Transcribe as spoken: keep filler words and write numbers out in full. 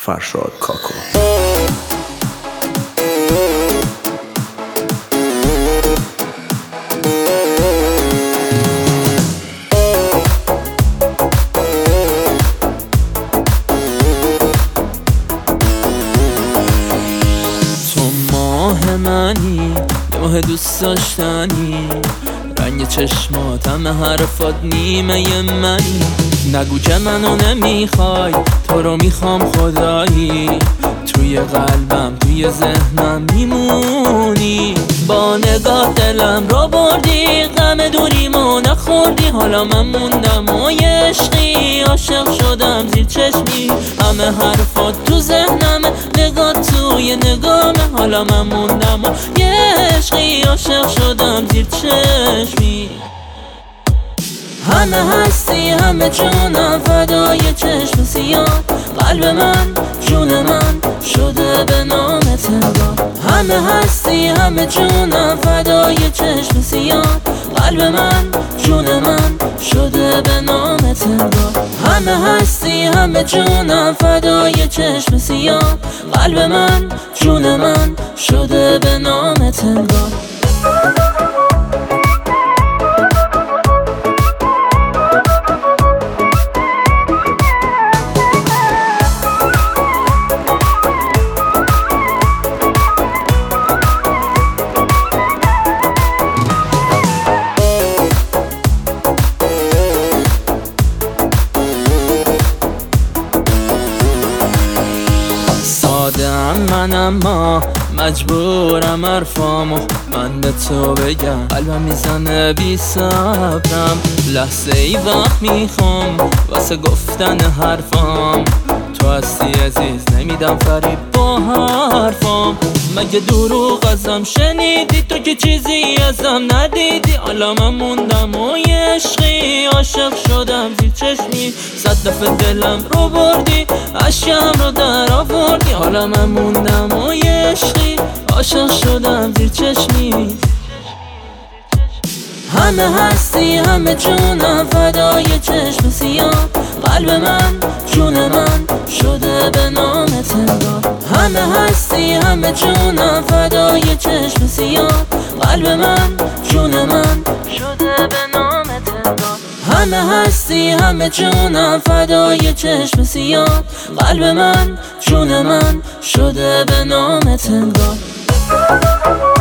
فرشاد کاکو. ماه منی یه ماه دوست داشتنی، رنگ چشماتم حرفات نیمه منی. نگو که منو نمیخوای، تو رو میخوام خدایی. توی قلبم توی ذهنم میمونی، با نگاه دلم رو بردی، غم دوریمو نخوردی. حالا من موندم و یه عشقی، عاشق شدم زیر چشمی. همه حرفات تو ذهنمه، نگاه توی نگامه. حالا من موندم و یه عشقی، عاشق شدم زیر چشمی. همه هستی همه جونم، فدای چشم سیاه. قلب من جون من شده به نامت انگار. همه هستی همه جونم، فدای چشم سیاه. قلب من جون من شده به نامت انگار. همه هستی همه جونم، فدای چشم سیاه. قلب من جون من شده به نامت انگار. ساده‌ام من اما مجبورم حرفامو من به تو بگم. قلبم میزنه بی صبرم، لحظه ای وقت میخوام واسه گفتن حرفام. تو هستی عزیز نمیدم فریب با حرفام. مگه دروغ ازم شنیدی؟ تو که چیزی ازم ندیدی. حالا من موندم و یه عشقی، عاشق شدم زیر چشمی. صد دفعه دلم رو بردی، اشکم رو در آوردی. حالا من موندم و یه عشقی، عاشق شدم زیر چشمی. همه هستی همه جونم، فدای چشم سیاه. قلب من جون من شده به نامت انگار. همه هستی همه جونم، فدای چشم سیاه. قلب من جون من شده به نامت انگار. همه هستی همه جونم، فدای چشم سیاه. قلب من جون من شده به نامت انگار.